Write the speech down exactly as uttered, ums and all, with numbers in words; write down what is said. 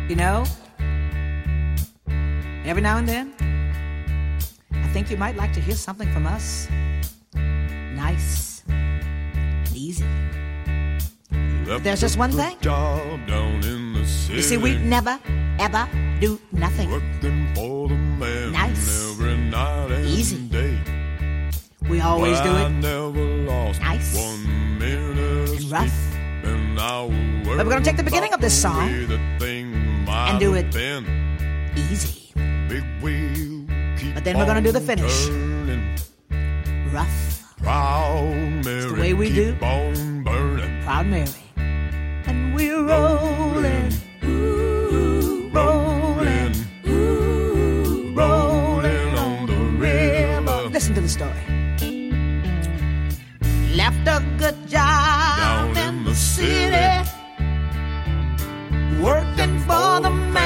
You know, every now and then, I think you might like to hear something from us. Nice, easy. But there's just one thing. Job down in the city. You see, we never, ever do nothing. Working for the man nice, every night and easy. Day. We always but do it. I never lost nice one minute and rough. And but we're going to take the beginning of this song and do it been. easy. Big wheel, but then we're going to do the finish. Turning. Rough. Proud Mary, it's the way we keep do. On burning. Proud Mary. And we're rolling. Ooh, rolling. Ooh, rolling on the river. Listen to the story. Left a good job down in the city, working for the man